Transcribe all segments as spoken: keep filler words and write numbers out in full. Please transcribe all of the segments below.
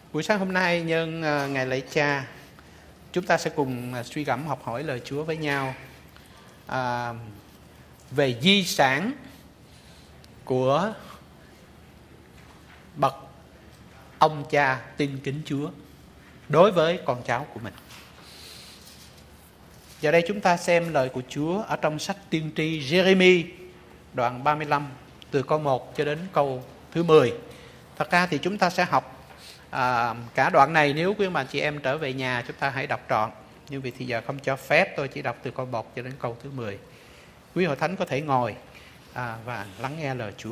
Buổi sáng hôm nay nhân ngày lễ Cha, chúng ta sẽ cùng suy gẫm học hỏi lời Chúa với nhau à, về di sản của bậc ông cha tin kính Chúa đối với con cháu của mình. Giờ đây chúng ta xem lời của Chúa ở trong sách tiên tri Giê-rê-mi đoạn ba mươi lăm từ câu một cho đến câu thứ mười. Thật ra thì chúng ta sẽ học à, cả đoạn này. Nếu quý bà chị em trở về nhà chúng ta hãy đọc trọn, nhưng vì thì giờ không cho phép, tôi chỉ đọc từ câu một cho đến câu thứ mười. Quý hội thánh có thể ngồi à, và lắng nghe lời Chúa.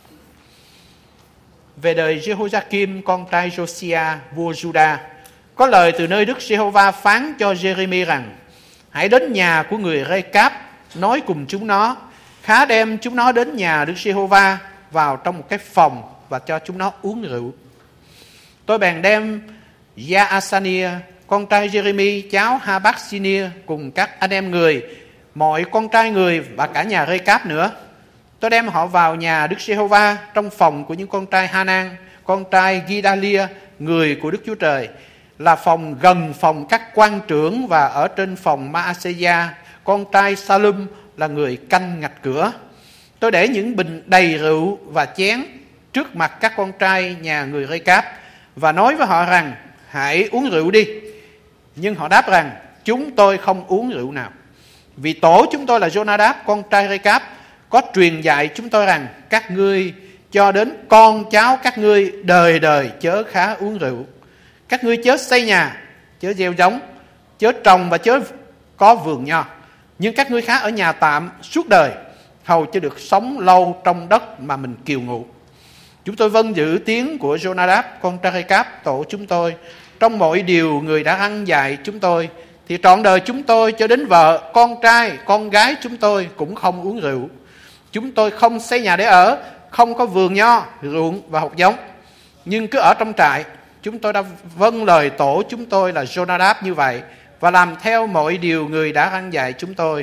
Về đời Jehoiakim con trai Josiah vua Juda, có lời từ nơi Đức Giê-hô-va phán cho Giê-rê-mi rằng: hãy đến nhà của người Rê-cáp, nói cùng chúng nó, khá đem chúng nó đến nhà Đức Giê-hô-va vào trong một cái phòng và cho chúng nó uống rượu. Tôi bèn đem Gia-a-sa-nia con trai Giê-rê-mi cháu Ha-bác-si-nia cùng các anh em người, mọi con trai người và cả nhà Rê-cáp nữa. Tôi đem họ vào nhà Đức Giê-hô-va trong phòng của những con trai Ha-nan, con trai Ghi-đa-lia, người của Đức Chúa Trời, là phòng gần phòng các quan trưởng, và ở trên phòng Ma-a-se-gia, con trai Sa-lum, là người canh ngạch cửa. Tôi để những bình đầy rượu và chén trước mặt các con trai nhà người Rê-cáp và nói với họ rằng: hãy uống rượu đi. Nhưng họ đáp rằng: chúng tôi không uống rượu nào, vì tổ chúng tôi là Giô-na-đáp con trai Rê-cáp có truyền dạy chúng tôi rằng: các ngươi cho đến con cháu các ngươi đời đời chớ khá uống rượu. Các ngươi chớ xây nhà, chớ gieo giống, chớ trồng và chớ có vườn nho, nhưng các ngươi khá ở nhà tạm suốt đời, hầu cho được sống lâu trong đất mà mình kiều ngụ. Chúng tôi vâng giữ tiếng của Giô-na-đáp con trai Rê-cáp tổ chúng tôi trong mọi điều người đã ăn dạy chúng tôi, thì trọn đời chúng tôi cho đến vợ, con trai, con gái chúng tôi cũng không uống rượu. Chúng tôi không xây nhà để ở, không có vườn nho, ruộng và hột giống, nhưng cứ ở trong trại. Chúng tôi đã vâng lời tổ chúng tôi là Giô-na-đáp như vậy, và làm theo mọi điều người đã ăn dạy chúng tôi.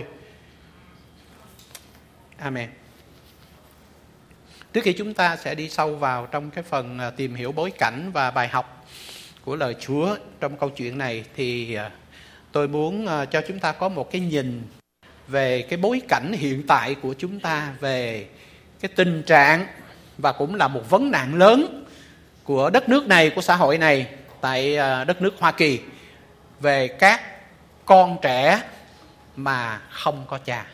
Amen. Trước khi chúng ta sẽ đi sâu vào trong cái phần tìm hiểu bối cảnh và bài học của lời Chúa trong câu chuyện này, thì tôi muốn cho chúng ta có một cái nhìn về cái bối cảnh hiện tại của chúng ta, về cái tình trạng và cũng là một vấn nạn lớn của đất nước này, của xã hội này, tại đất nước Hoa Kỳ, về các con trẻ mà không có cha.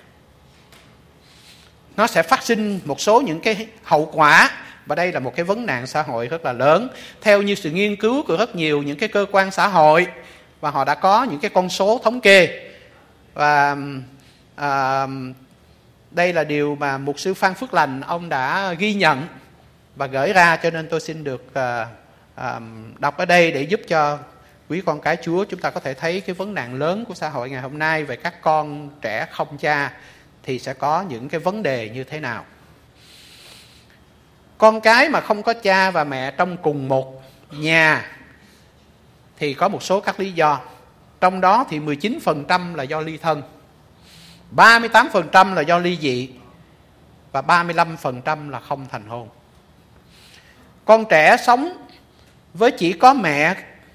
Nó sẽ phát sinh một số những cái hậu quả, và đây là một cái vấn nạn xã hội rất là lớn. Theo như sự nghiên cứu của rất nhiều những cái cơ quan xã hội, và họ đã có những cái con số thống kê, và à, đây là điều mà mục sư Phan Phước Lành ông đã ghi nhận và gửi ra, cho nên tôi xin được à, à, đọc ở đây để giúp cho quý con cái Chúa chúng ta có thể thấy cái vấn nạn lớn của xã hội ngày hôm nay về các con trẻ không cha thì sẽ có những cái vấn đề như thế nào. Con cái mà không có cha và mẹ trong cùng một nhà thì có một số các lý do. Trong đó thì mười chín phần trăm là do ly thân, ba mươi tám phần trăm là do ly dị, và ba mươi lăm phần trăm là không thành hôn. Con trẻ sống với chỉ có mẹ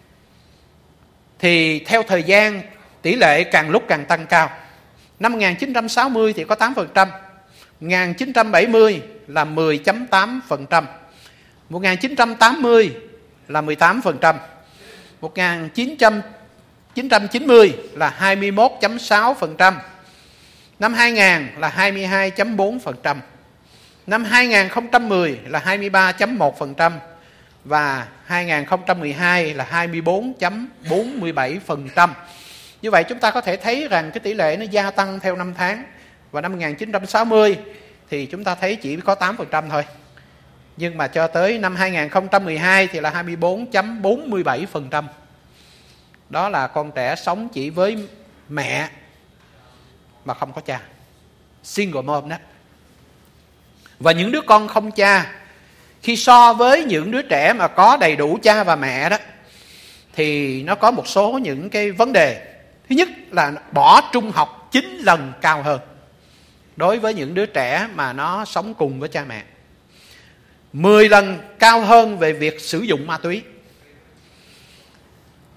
thì theo thời gian tỷ lệ càng lúc càng tăng cao. Năm một nghìn chín trăm sáu mươi thì có tám phần trăm, một nghìn chín trăm bảy mươi là mười phẩy tám phần trăm, một nghìn chín trăm tám mươi là mười tám phần trăm, một nghìn chín trăm chín mươi là hai mươi mốt phẩy sáu phần trăm, năm hai nghìn là hai mươi hai phẩy bốn phần trăm, năm hai nghìn không trăm mười là hai mươi ba phẩy một phần trăm, và hai nghìn không trăm mười hai là hai mươi bốn phẩy bốn mươi bảy phần trăm. Như vậy chúng ta có thể thấy rằng cái tỷ lệ nó gia tăng theo năm tháng. Và năm một nghìn chín trăm sáu mươi thì chúng ta thấy chỉ có tám phần trăm thôi. Nhưng mà cho tới năm hai nghìn không trăm mười hai thì là hai mươi bốn phẩy bốn mươi bảy phần trăm. Đó là con trẻ sống chỉ với mẹ mà không có cha. Single mom đó. Và những đứa con không cha, khi so với những đứa trẻ mà có đầy đủ cha và mẹ đó, thì nó có một số những cái vấn đề. Thứ nhất là bỏ trung học chín lần cao hơn đối với những đứa trẻ mà nó sống cùng với cha mẹ, mười lần cao hơn về việc sử dụng ma túy,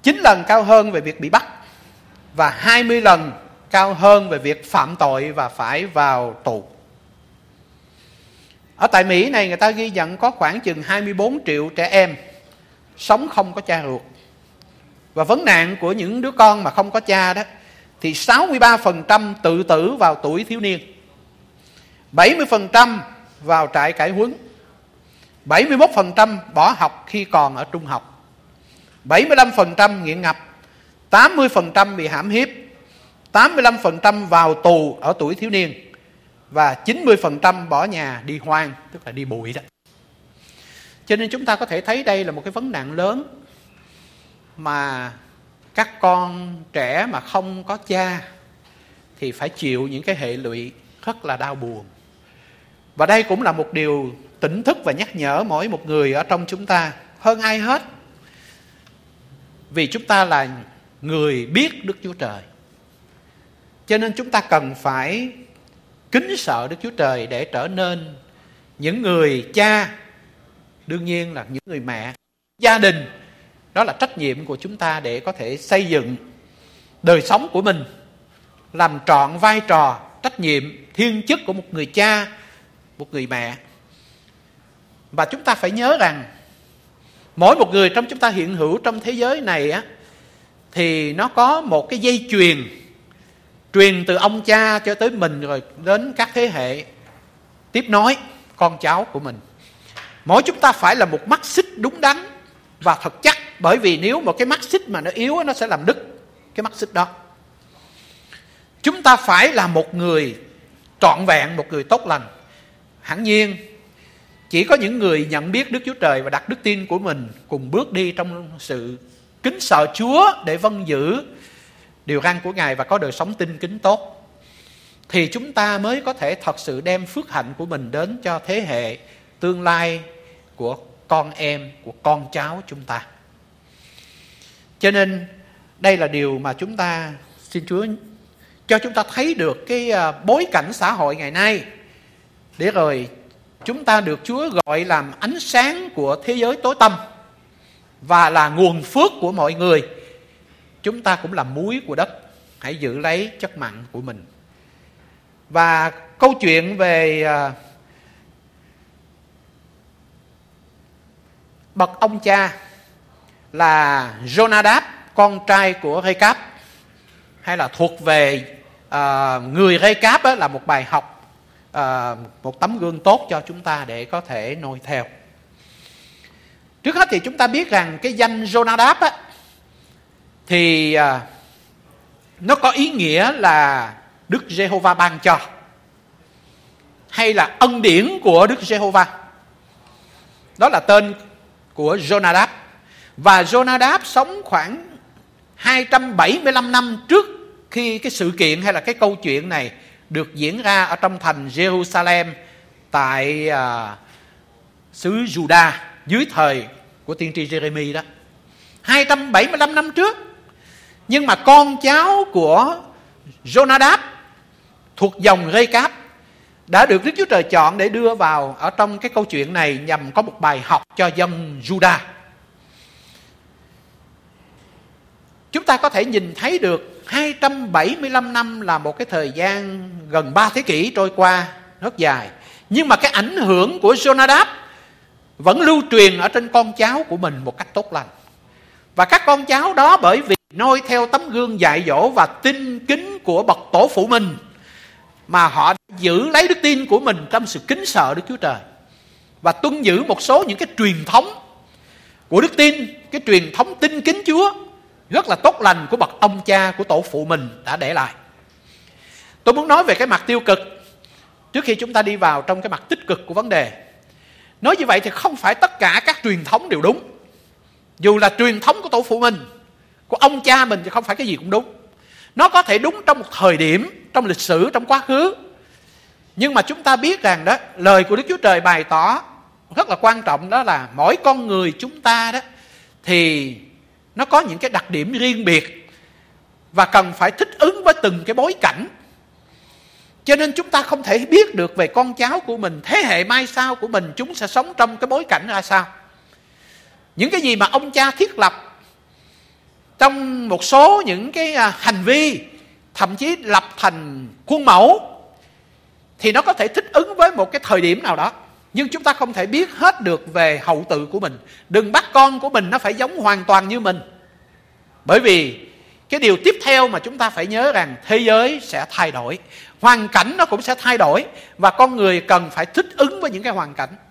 chín lần cao hơn về việc bị bắt, và hai mươi lần cao hơn về việc phạm tội và phải vào tù. Ở tại Mỹ này, người ta ghi nhận có khoảng chừng hai mươi bốn triệu trẻ em sống không có cha ruột. Và vấn nạn của những đứa con mà không có cha đó thì sáu mươi ba phần trăm tự tử vào tuổi thiếu niên, bảy mươi phần trăm vào trại cải huấn, bảy mươi mốt phần trăm bỏ học khi còn ở trung học, bảy mươi lăm phần trăm nghiện ngập, tám mươi phần trăm bị hãm hiếp, tám mươi lăm phần trăm vào tù ở tuổi thiếu niên, và chín mươi phần trăm bỏ nhà đi hoang, tức là đi bụi đó. Cho nên chúng ta có thể thấy đây là một cái vấn nạn lớn mà các con trẻ mà không có cha thì phải chịu những cái hệ lụy rất là đau buồn. Và đây cũng là một điều tỉnh thức và nhắc nhở mỗi một người ở trong chúng ta hơn ai hết. Vì chúng ta là người biết Đức Chúa Trời, cho nên chúng ta cần phải kính sợ Đức Chúa Trời để trở nên những người cha, đương nhiên là những người mẹ, gia đình. Đó là trách nhiệm của chúng ta để có thể xây dựng đời sống của mình, làm trọn vai trò, trách nhiệm, thiên chức của một người cha, một người mẹ. Và chúng ta phải nhớ rằng mỗi một người trong chúng ta hiện hữu trong thế giới này á, thì nó có một cái dây chuyền truyền từ ông cha cho tới mình, rồi đến các thế hệ tiếp nối con cháu của mình. Mỗi chúng ta phải là một mắt xích đúng đắn và thật chắc, bởi vì nếu một cái mắt xích mà nó yếu, nó sẽ làm đứt cái mắt xích đó. Chúng ta phải là một người trọn vẹn, một người tốt lành. Hẳn nhiên chỉ có những người nhận biết Đức Chúa Trời và đặt đức tin của mình cùng bước đi trong sự kính sợ Chúa để vâng giữ điều răn của Ngài và có đời sống tinh kính tốt, thì chúng ta mới có thể thật sự đem phước hạnh của mình đến cho thế hệ tương lai của con em, của con cháu chúng ta. Cho nên đây là điều mà chúng ta xin Chúa cho chúng ta thấy được cái bối cảnh xã hội ngày nay, để rồi chúng ta được Chúa gọi làm ánh sáng của thế giới tối tăm và là nguồn phước của mọi người. Chúng ta cũng là muối của đất, hãy giữ lấy chất mặn của mình. Và câu chuyện về uh, bậc ông cha là Jonadab, con trai của Rê-cáp, hay là thuộc về uh, người Rê-cáp là một bài học, uh, một tấm gương tốt cho chúng ta để có thể noi theo. Trước hết thì chúng ta biết rằng cái danh Jonadab á, thì uh, nó có ý nghĩa là Đức Giê-hô-va ban cho, hay là ân điển của Đức Giê-hô-va. Đó là tên của Jonadab. Và Jonadab sống khoảng hai trăm bảy mươi lăm năm trước khi cái sự kiện hay là cái câu chuyện này được diễn ra ở trong thành Jerusalem tại uh, xứ Juda dưới thời của tiên tri Giê-rê-mi đó. hai trăm bảy mươi lăm năm trước. Nhưng mà con cháu của Jonadab thuộc dòng Rê-cáp đã được Đức Chúa Trời chọn để đưa vào ở trong cái câu chuyện này nhằm có một bài học cho dân Juda. Chúng ta có thể nhìn thấy được hai trăm bảy mươi lăm năm là một cái thời gian gần ba thế kỷ trôi qua, rất dài. Nhưng mà cái ảnh hưởng của Jonadab vẫn lưu truyền ở trên con cháu của mình một cách tốt lành. Và các con cháu đó bởi vì noi theo tấm gương dạy dỗ và tin kính của bậc tổ phụ mình, mà họ giữ lấy đức tin của mình trong sự kính sợ Đức Chúa Trời và tuân giữ một số những cái truyền thống của đức tin, cái truyền thống tin kính Chúa rất là tốt lành của bậc ông cha, của tổ phụ mình đã để lại. Tôi muốn nói về cái mặt tiêu cực trước khi chúng ta đi vào trong cái mặt tích cực của vấn đề. Nói như vậy thì không phải tất cả các truyền thống đều đúng. Dù là truyền thống của tổ phụ mình, của ông cha mình, thì không phải cái gì cũng đúng. Nó có thể đúng trong một thời điểm, trong lịch sử, trong quá khứ. Nhưng mà chúng ta biết rằng đó, lời của Đức Chúa Trời bày tỏ rất là quan trọng, đó là mỗi con người chúng ta đó thì nó có những cái đặc điểm riêng biệt và cần phải thích ứng với từng cái bối cảnh. Cho nên chúng ta không thể biết được về con cháu của mình, thế hệ mai sau của mình, chúng sẽ sống trong cái bối cảnh ra sao. Những cái gì mà ông cha thiết lập trong một số những cái hành vi, thậm chí lập thành khuôn mẫu, thì nó có thể thích ứng với một cái thời điểm nào đó. Nhưng chúng ta không thể biết hết được về hậu tự của mình. Đừng bắt con của mình nó phải giống hoàn toàn như mình. Bởi vì cái điều tiếp theo mà chúng ta phải nhớ rằng thế giới sẽ thay đổi, hoàn cảnh nó cũng sẽ thay đổi, và con người cần phải thích ứng với những cái hoàn cảnh.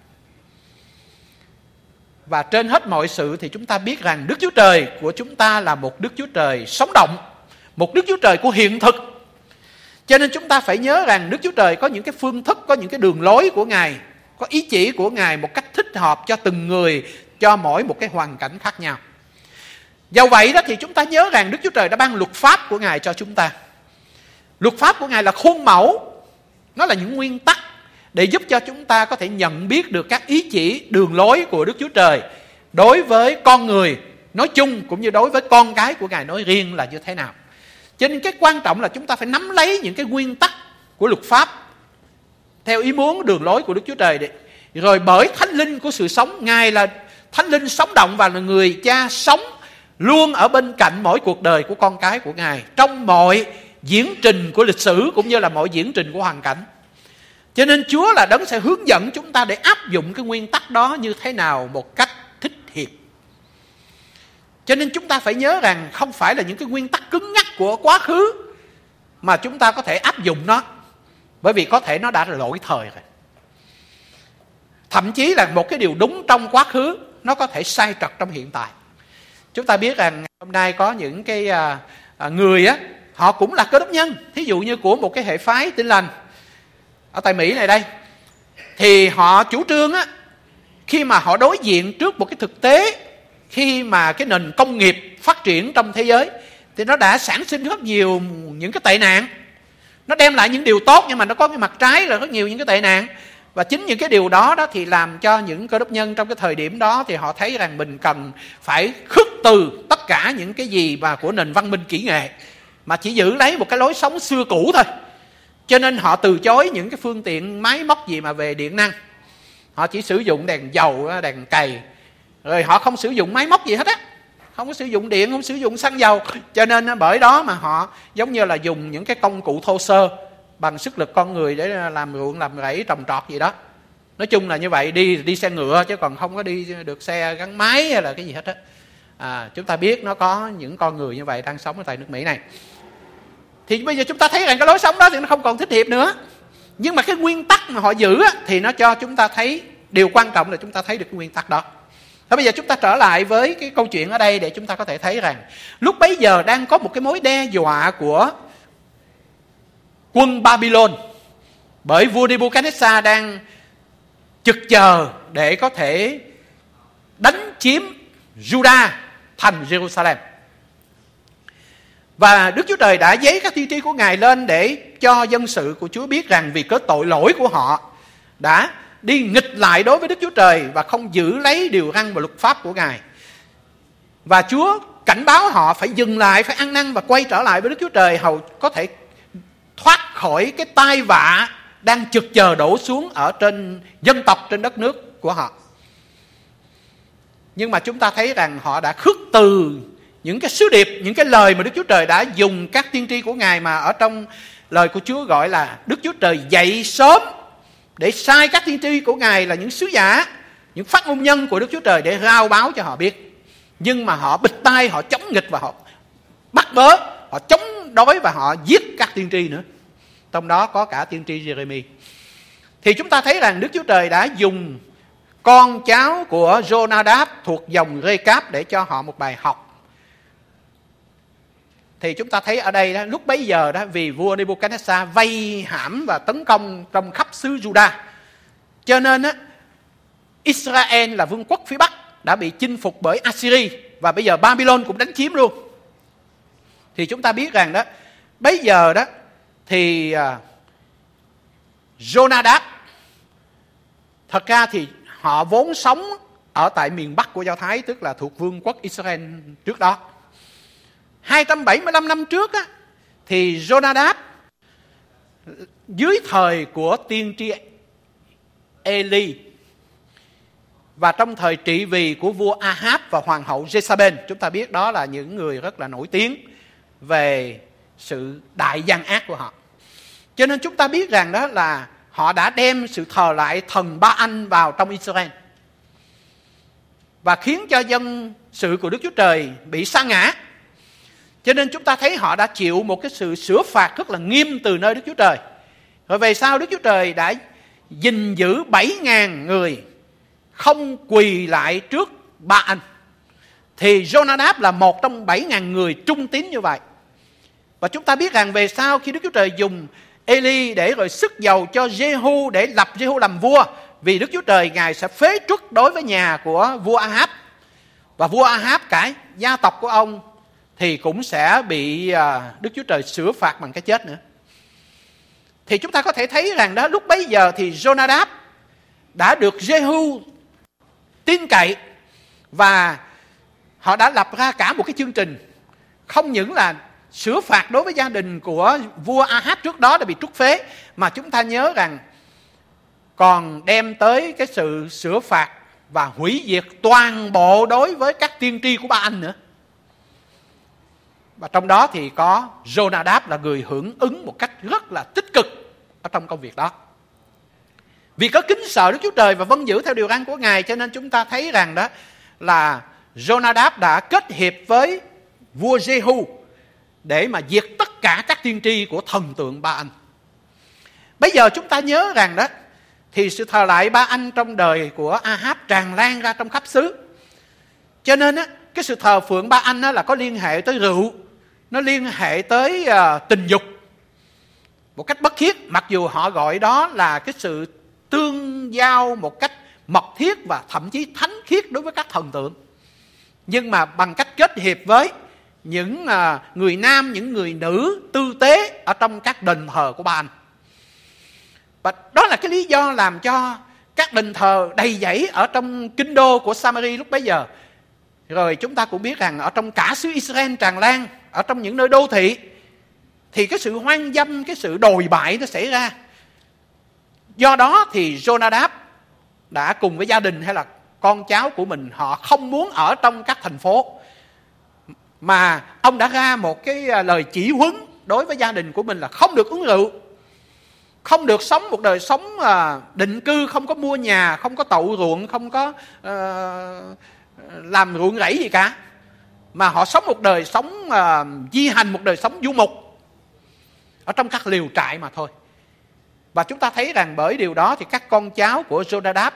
Và trên hết mọi sự thì chúng ta biết rằng Đức Chúa Trời của chúng ta là một Đức Chúa Trời sống động, một Đức Chúa Trời của hiện thực. Cho nên chúng ta phải nhớ rằng Đức Chúa Trời có những cái phương thức, có những cái đường lối của Ngài, có ý chỉ của Ngài một cách thích hợp cho từng người, cho mỗi một cái hoàn cảnh khác nhau. Do vậy đó thì chúng ta nhớ rằng Đức Chúa Trời đã ban luật pháp của Ngài cho chúng ta. Luật pháp của Ngài là khuôn mẫu, nó là những nguyên tắc để giúp cho chúng ta có thể nhận biết được các ý chỉ, đường lối của Đức Chúa Trời đối với con người nói chung, cũng như đối với con cái của Ngài nói riêng là như thế nào. Cho nên cái quan trọng là chúng ta phải nắm lấy những cái nguyên tắc của luật pháp theo ý muốn, đường lối của Đức Chúa Trời. Rồi bởi Thánh Linh của sự sống, Ngài là Thánh Linh sống động và là người cha sống luôn ở bên cạnh mỗi cuộc đời của con cái của Ngài, trong mọi diễn trình của lịch sử cũng như là mọi diễn trình của hoàn cảnh. Cho nên Chúa là đấng sẽ hướng dẫn chúng ta để áp dụng cái nguyên tắc đó như thế nào một cách thích hợp. Cho nên chúng ta phải nhớ rằng không phải là những cái nguyên tắc cứng nhắc của quá khứ mà chúng ta có thể áp dụng nó, bởi vì có thể nó đã lỗi thời rồi. Thậm chí là một cái điều đúng trong quá khứ nó có thể sai trật trong hiện tại. Chúng ta biết rằng hôm nay có những cái à, à, người á, họ cũng là Cơ Đốc nhân, thí dụ như của một cái hệ phái Tin Lành ở tại Mỹ này đây, thì họ chủ trương á, khi mà họ đối diện trước một cái thực tế, khi mà cái nền công nghiệp phát triển trong thế giới thì nó đã sản sinh rất nhiều những cái tệ nạn. Nó đem lại những điều tốt nhưng mà nó có cái mặt trái là rất nhiều những cái tệ nạn. Và chính những cái điều đó đó thì làm cho những Cơ Đốc nhân trong cái thời điểm đó thì họ thấy rằng mình cần phải khước từ tất cả những cái gì mà của nền văn minh kỹ nghệ, mà chỉ giữ lấy một cái lối sống xưa cũ thôi. Cho nên họ từ chối những cái phương tiện máy móc gì mà về điện năng. Họ chỉ sử dụng đèn dầu, đèn cày. Rồi họ không sử dụng máy móc gì hết á, không có sử dụng điện, không sử dụng xăng dầu. Cho nên bởi đó mà họ giống như là dùng những cái công cụ thô sơ bằng sức lực con người để làm ruộng, làm rẫy, trồng trọt gì đó. Nói chung là như vậy, đi đi xe ngựa chứ còn không có đi được xe gắn máy hay là cái gì hết á. À, chúng ta biết nó có những con người như vậy đang sống ở tại nước Mỹ này. Thì bây giờ chúng ta thấy rằng cái lối sống đó thì nó không còn thích hợp nữa. Nhưng mà cái nguyên tắc mà họ giữ á, thì nó cho chúng ta thấy, điều quan trọng là chúng ta thấy được cái nguyên tắc đó. Và bây giờ chúng ta trở lại với cái câu chuyện ở đây để chúng ta có thể thấy rằng lúc bấy giờ đang có một cái mối đe dọa của quân Babylon, bởi vua Nebuchadnezzar đang trực chờ để có thể đánh chiếm Judah thành Jerusalem. Và Đức Chúa Trời đã giấy các tiên tri của Ngài lên để cho dân sự của Chúa biết rằng vì cớ tội lỗi của họ đã đi nghịch lại đối với Đức Chúa Trời và không giữ lấy điều răn và luật pháp của Ngài. Và Chúa cảnh báo họ phải dừng lại, phải ăn năn và quay trở lại với Đức Chúa Trời, hầu có thể thoát khỏi cái tai vạ đang trực chờ đổ xuống ở trên dân tộc, trên đất nước của họ. Nhưng mà chúng ta thấy rằng họ đã khước từ những cái sứ điệp, những cái lời mà Đức Chúa Trời đã dùng các tiên tri của Ngài, mà ở trong lời của Chúa gọi là Đức Chúa Trời dậy sớm để sai các tiên tri của Ngài là những sứ giả, những phát ngôn nhân của Đức Chúa Trời để rao báo cho họ biết. Nhưng mà họ bịt tai, họ chống nghịch và họ bắt bớ, họ chống đối và họ giết các tiên tri nữa. Trong đó có cả tiên tri Giê-rê-mi. Thì chúng ta thấy rằng Đức Chúa Trời đã dùng con cháu của Jonadab thuộc dòng Rê-cáp để cho họ một bài học. Thì chúng ta thấy ở đây đó, lúc bấy giờ đó, vì vua Nebuchadnezzar vây hãm và tấn công trong khắp xứ Judah, cho nên đó, Israel là vương quốc phía Bắc đã bị chinh phục bởi Assyri, và bây giờ Babylon cũng đánh chiếm luôn. Thì chúng ta biết rằng đó, bấy giờ đó thì uh, Jonadab, thật ra thì họ vốn sống ở tại miền Bắc của Do Thái, tức là thuộc vương quốc Israel trước đó. hai trăm bảy mươi lăm năm trước á, thì Jonadab dưới thời của tiên tri Eli và trong thời trị vì của vua Ahab và hoàng hậu Jezabel. Chúng ta biết đó là những người rất là nổi tiếng về sự đại gian ác của họ. Cho nên chúng ta biết rằng đó là họ đã đem sự thờ lại thần Ba-anh vào trong Israel và khiến cho dân sự của Đức Chúa Trời bị sa ngã. Cho nên chúng ta thấy họ đã chịu một cái sự sửa phạt rất là nghiêm từ nơi Đức Chúa Trời. Rồi về sau Đức Chúa Trời đã gìn giữ bảy ngàn người không quỳ lại trước Ba-anh. Thì Jonadab là một trong bảy ngàn người trung tín như vậy. Và chúng ta biết rằng về sau khi Đức Chúa Trời dùng Eli để rồi sức dầu cho Jehu để lập Jehu làm vua, vì Đức Chúa Trời Ngài sẽ phế truất đối với nhà của vua Ahab. Và vua Ahab, cả gia tộc của ông thì cũng sẽ bị Đức Chúa Trời sửa phạt bằng cái chết nữa. Thì chúng ta có thể thấy rằng đó lúc bấy giờ thì Jonadab đã được Jehu tin cậy, và họ đã lập ra cả một cái chương trình không những là sửa phạt đối với gia đình của vua Ahab trước đó đã bị trút phế, mà chúng ta nhớ rằng còn đem tới cái sự sửa phạt và hủy diệt toàn bộ đối với các tiên tri của Ba-anh nữa. Và trong đó thì có Jonadab là người hưởng ứng một cách rất là tích cực ở trong công việc đó. Vì có kính sợ Đức Chúa Trời và vâng giữ theo điều răn của Ngài, cho nên chúng ta thấy rằng đó là Jonadab đã kết hiệp với vua Jehu để mà diệt tất cả các tiên tri của thần tượng Ba-anh. Bây giờ chúng ta nhớ rằng đó thì sự thờ lại Ba-anh trong đời của Ahab tràn lan ra trong khắp xứ. Cho nên á, cái sự thờ phượng Ba-anh là có liên hệ tới rượu, nó liên hệ tới uh, tình dục một cách bất khiết, mặc dù họ gọi đó là cái sự tương giao một cách mật thiết và thậm chí thánh khiết đối với các thần tượng. Nhưng mà bằng cách kết hiệp với những uh, người nam, những người nữ tư tế ở trong các đền thờ của Ba-anh. Và đó là cái lý do làm cho các đền thờ đầy dẫy ở trong kinh đô của Samari lúc bấy giờ. Rồi chúng ta cũng biết rằng ở trong cả xứ Israel tràn lan, ở trong những nơi đô thị, thì cái sự hoang dâm, cái sự đồi bại nó xảy ra. Do đó thì Jonadab đã cùng với gia đình hay là con cháu của mình, họ không muốn ở trong các thành phố, mà ông đã ra một cái lời chỉ huấn đối với gia đình của mình là không được uống rượu, không được sống một đời sống định cư, không có mua nhà, không có tậu ruộng, không có uh, làm ruộng rẫy gì cả, mà họ sống một đời sống uh, di hành, một đời sống du mục ở trong các liều trại mà thôi. Và chúng ta thấy rằng bởi điều đó thì các con cháu của Jonadab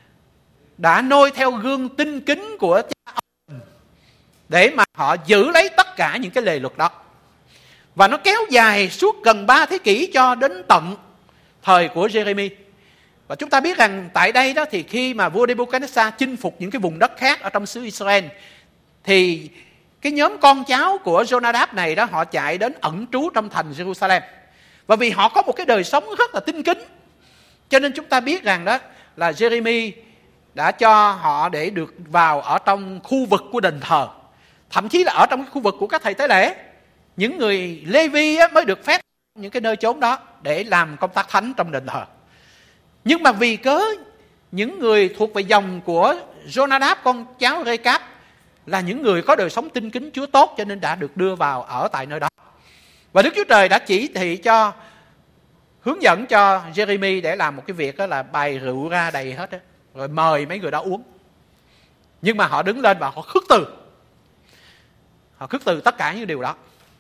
đã noi theo gương tinh kính của cha ông để mà họ giữ lấy tất cả những cái lề luật đó. Và nó kéo dài suốt gần ba thế kỷ cho đến tận thời của Jeremy. Và chúng ta biết rằng tại đây đó thì khi mà vua Nebuchadnezzar chinh phục những cái vùng đất khác ở trong xứ Israel, thì cái nhóm con cháu của Jonadab này đó họ chạy đến ẩn trú trong thành Jerusalem. Và vì họ có một cái đời sống rất là tinh kính, cho nên chúng ta biết rằng đó là Jeremy đã cho họ để được vào ở trong khu vực của đền thờ, thậm chí là ở trong cái khu vực của các thầy tế lễ. Những người Lê-vi mới được phép những cái nơi chốn đó để làm công tác thánh trong đền thờ. Nhưng mà vì cớ những người thuộc về dòng của Jonadab, con cháu Rê-cáp, là những người có đời sống tinh kính Chúa tốt, cho nên đã được đưa vào ở tại nơi đó. Và Đức Chúa Trời đã chỉ thị cho, hướng dẫn cho Jeremy để làm một cái việc đó là bày rượu ra đầy hết đó, rồi mời mấy người đó uống. Nhưng mà họ đứng lên và họ khước từ. Họ khước từ tất cả những điều đó.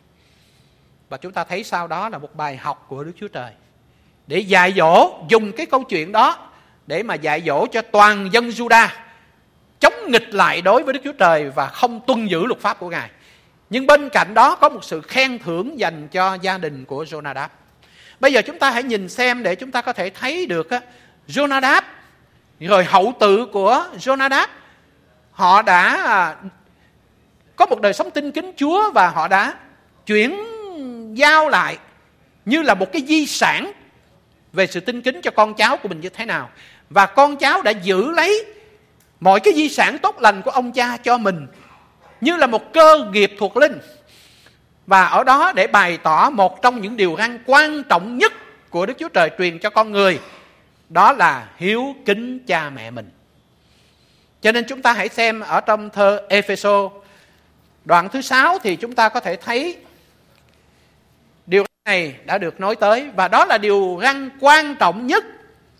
Và chúng ta thấy sau đó là một bài học của Đức Chúa Trời để dạy dỗ, dùng cái câu chuyện đó để mà dạy dỗ cho toàn dân Juda chống nghịch lại đối với Đức Chúa Trời và không tuân giữ luật pháp của Ngài. Nhưng bên cạnh đó có một sự khen thưởng dành cho gia đình của Jonadab. Bây giờ chúng ta hãy nhìn xem để chúng ta có thể thấy được á, Jonadab rồi hậu tự của Jonadab, họ đã có một đời sống tinh kính Chúa và họ đã chuyển giao lại như là một cái di sản về sự tinh kính cho con cháu của mình như thế nào. Và con cháu đã giữ lấy mọi cái di sản tốt lành của ông cha cho mình như là một cơ nghiệp thuộc linh. Và ở đó để bày tỏ một trong những điều răn quan trọng nhất của Đức Chúa Trời truyền cho con người, đó là hiếu kính cha mẹ mình. Cho nên chúng ta hãy xem ở trong thơ Ê-phê-sô đoạn thứ sáu thì chúng ta có thể thấy điều này đã được nói tới, và đó là điều răn quan trọng nhất.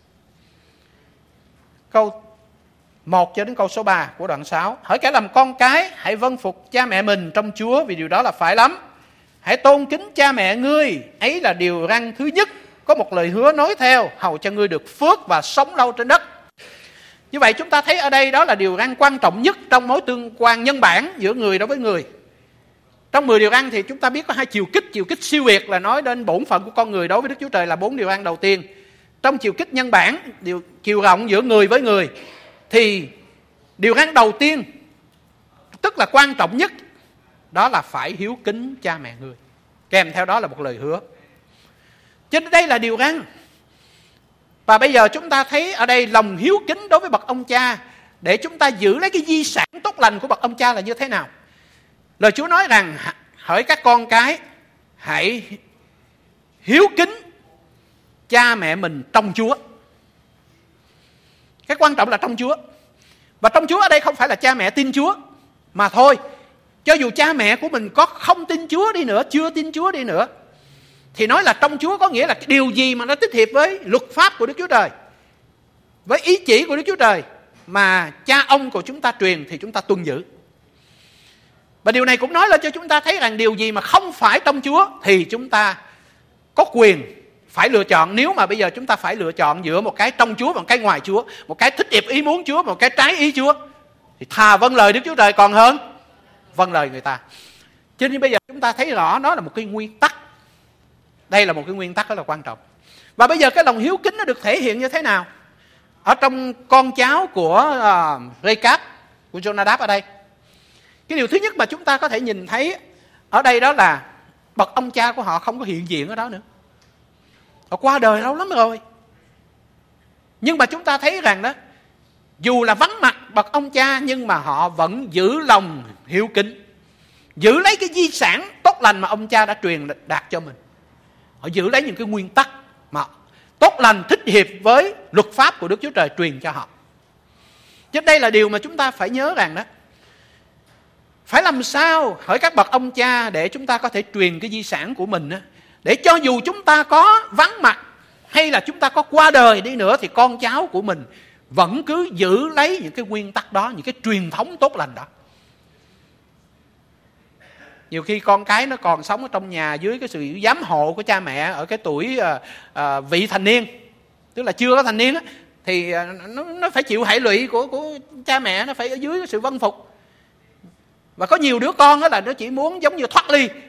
Câu một cho đến câu số ba của đoạn sáu. Hỡi kẻ làm con cái, hãy vâng phục cha mẹ mình trong Chúa, vì điều đó là phải lắm. Hãy tôn kính cha mẹ ngươi, ấy là điều răn thứ nhất. Có một lời hứa nói theo, hầu cho ngươi được phước và sống lâu trên đất. Như vậy chúng ta thấy ở đây đó là điều răn quan trọng nhất trong mối tương quan nhân bản giữa người đối với người. Trong mười điều răn thì chúng ta biết có hai chiều kích. Chiều kích siêu việt là nói đến bổn phận của con người đối với Đức Chúa Trời là bốn điều răn đầu tiên. Trong chiều kích nhân bản, điều chiều rộng giữa người với người, thì điều răn đầu tiên, tức là quan trọng nhất, đó là phải hiếu kính cha mẹ người. Kèm theo đó là một lời hứa. Cho nên đây là điều răn. Và bây giờ chúng ta thấy ở đây lòng hiếu kính đối với bậc ông cha, để chúng ta giữ lấy cái di sản tốt lành của bậc ông cha là như thế nào. Lời Chúa nói rằng hỡi các con cái, hãy hiếu kính cha mẹ mình trong Chúa. Cái quan trọng là trong Chúa. Và trong Chúa ở đây không phải là cha mẹ tin Chúa mà thôi. Cho dù cha mẹ của mình có không tin Chúa đi nữa, chưa tin Chúa đi nữa, thì nói là trong Chúa có nghĩa là điều gì mà nó tích hiệp với luật pháp của Đức Chúa Trời, với ý chỉ của Đức Chúa Trời mà cha ông của chúng ta truyền thì chúng ta tuân giữ. Và điều này cũng nói lên cho chúng ta thấy rằng điều gì mà không phải trong Chúa thì chúng ta có quyền phải lựa chọn. Nếu mà bây giờ chúng ta phải lựa chọn giữa một cái trong Chúa và một cái ngoài Chúa, một cái thích hiệp ý muốn Chúa, một cái trái ý Chúa, thì thà vâng lời Đức Chúa Trời còn hơn vâng lời người ta. Cho nên bây giờ chúng ta thấy rõ đó là một cái nguyên tắc. Đây là một cái nguyên tắc rất là quan trọng. Và bây giờ cái lòng hiếu kính nó được thể hiện như thế nào? Ở trong con cháu của uh, Rê-cáp, của Jonadab ở đây, cái điều thứ nhất mà chúng ta có thể nhìn thấy ở đây đó là bậc ông cha của họ không có hiện diện ở đó nữa. Họ qua đời lâu lắm rồi. Nhưng mà chúng ta thấy rằng đó, dù là vắng mặt bậc ông cha, nhưng mà họ vẫn giữ lòng hiếu kính, giữ lấy cái di sản tốt lành mà ông cha đã truyền đạt cho mình. Họ giữ lấy những cái nguyên tắc mà tốt lành thích hiệp với luật pháp của Đức Chúa Trời truyền cho họ. Chứ đây là điều mà chúng ta phải nhớ rằng đó, phải làm sao hỡi các bậc ông cha để chúng ta có thể truyền cái di sản của mình đó, để cho dù chúng ta có vắng mặt hay là chúng ta có qua đời đi nữa thì con cháu của mình vẫn cứ giữ lấy những cái nguyên tắc đó, những cái truyền thống tốt lành đó. Nhiều khi con cái nó còn sống ở trong nhà dưới cái sự giám hộ của cha mẹ ở cái tuổi uh, uh, vị thành niên, tức là chưa có thành niên á, thì uh, nó, nó phải chịu hệ lụy của, của cha mẹ, nó phải ở dưới cái sự vâng phục. Và có nhiều đứa con đó là nó chỉ muốn giống như thoát ly.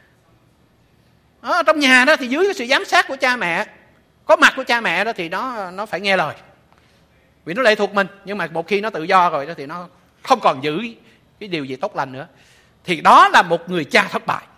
Ở trong nhà đó thì dưới cái sự giám sát của cha mẹ, có mặt của cha mẹ đó thì nó nó phải nghe lời, vì nó lệ thuộc mình. Nhưng mà một khi nó tự do rồi đó thì nó không còn giữ cái điều gì tốt lành nữa, thì đó là một người cha thất bại.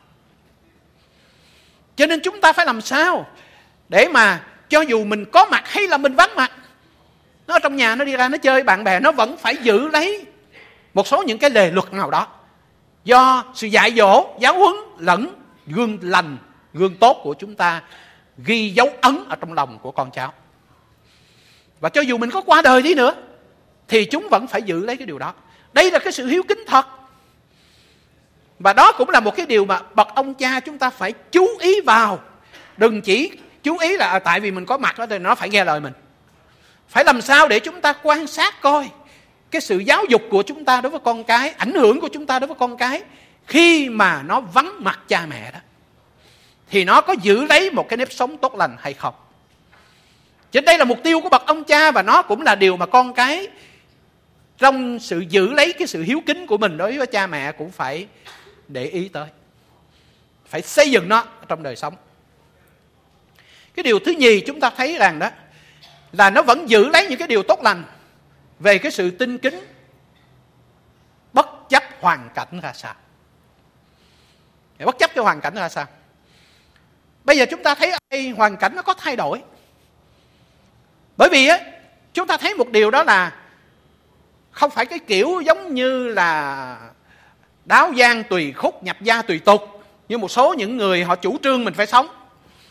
Cho nên chúng ta phải làm sao để mà cho dù mình có mặt hay là mình vắng mặt, nó ở trong nhà, nó đi ra nó chơi bạn bè, nó vẫn phải giữ lấy một số những cái lề luật nào đó, do sự dạy dỗ, giáo huấn lẫn gương lành, gương tốt của chúng ta ghi dấu ấn ở trong lòng của con cháu. Và cho dù mình có qua đời đi nữa thì chúng vẫn phải giữ lấy cái điều đó. Đây là cái sự hiếu kính thật. Và đó cũng là một cái điều mà bậc ông cha chúng ta phải chú ý vào. Đừng chỉ chú ý là tại vì mình có mặt đó thì nó phải nghe lời mình. Phải làm sao để chúng ta quan sát coi cái sự giáo dục của chúng ta đối với con cái, ảnh hưởng của chúng ta đối với con cái khi mà nó vắng mặt cha mẹ đó, thì nó có giữ lấy một cái nếp sống tốt lành hay không. Cho nên đây là mục tiêu của bậc ông cha, và nó cũng là điều mà con cái trong sự giữ lấy cái sự hiếu kính của mình đối với cha mẹ cũng phải để ý tới, phải xây dựng nó trong đời sống. Cái điều thứ nhì chúng ta thấy rằng đó là nó vẫn giữ lấy những cái điều tốt lành về cái sự tinh kính bất chấp hoàn cảnh ra sao. Bất chấp cái hoàn cảnh ra sao. Bây giờ chúng ta thấy ở đây hoàn cảnh nó có thay đổi. Bởi vì á, chúng ta thấy một điều đó là không phải cái kiểu giống như là đáo gian tùy khúc, nhập gia tùy tục như một số những người họ chủ trương mình phải sống.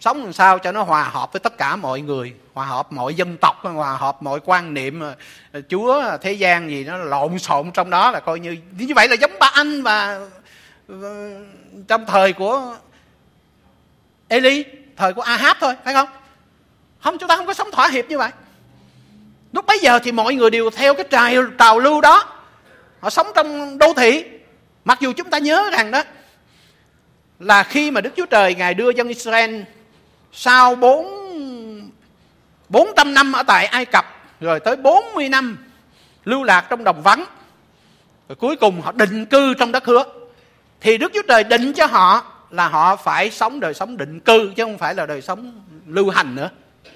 sống làm sao cho nó hòa hợp với tất cả mọi người, hòa hợp mọi dân tộc, hòa hợp mọi quan niệm. Chúa thế gian gì nó lộn xộn trong đó, là coi như như vậy là giống Ba Anh và, và trong thời của Eli, thời của Ahab thôi, phải không? Không, chúng ta không có sống thỏa hiệp như vậy. Lúc bấy giờ thì mọi người đều theo cái trào, trào lưu đó. Họ sống trong đô thị. Mặc dù chúng ta nhớ rằng đó là khi mà Đức Chúa Trời Ngài đưa dân Israel sau bốn trăm năm ở tại Ai Cập, rồi tới bốn mươi năm lưu lạc trong đồng vắng, rồi cuối cùng họ định cư trong đất hứa, thì Đức Chúa Trời định cho họ là họ phải sống đời sống định cư, chứ không phải là đời sống lưu hành nữa.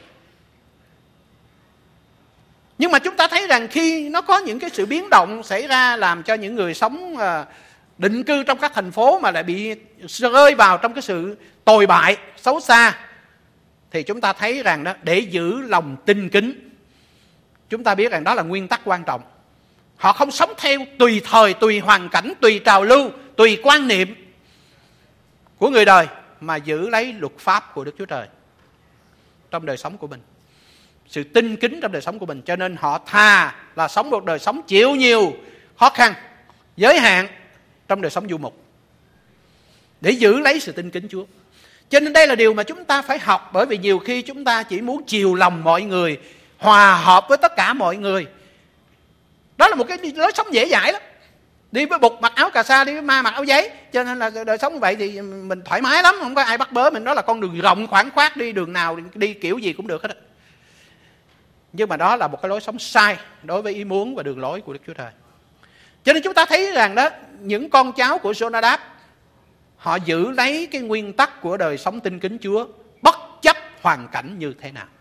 Nhưng mà chúng ta thấy rằng khi nó có những cái sự biến động xảy ra, làm cho những người sống định cư trong các thành phố mà lại bị rơi vào trong cái sự tồi bại, xấu xa, thì chúng ta thấy rằng đó, để giữ lòng tinh kính, chúng ta biết rằng đó là nguyên tắc quan trọng. Họ không sống theo tùy thời, tùy hoàn cảnh, tùy trào lưu, tùy quan niệm của người đời, mà giữ lấy luật pháp của Đức Chúa Trời trong đời sống của mình, sự tinh kính trong đời sống của mình. Cho nên họ thà là sống một đời sống chịu nhiều khó khăn, giới hạn trong đời sống du mục, để giữ lấy sự tinh kính Chúa. Cho nên đây là điều mà chúng ta phải học, bởi vì nhiều khi chúng ta chỉ muốn chiều lòng mọi người, hòa hợp với tất cả mọi người. Đó là một cái lối sống dễ dãi lắm. Đi với bụt mặc áo cà sa, đi với ma mặc áo giấy. Cho nên là đời sống như vậy thì mình thoải mái lắm, không có ai bắt bớ mình. Đó là con đường rộng khoảng khoát, đi đường nào, đi kiểu gì cũng được hết. Nhưng mà đó là một cái lối sống sai đối với ý muốn và đường lối của Đức Chúa Trời. Cho nên chúng ta thấy rằng đó, những con cháu của Jonadab, họ giữ lấy cái nguyên tắc của đời sống tinh kính Chúa bất chấp hoàn cảnh như thế nào.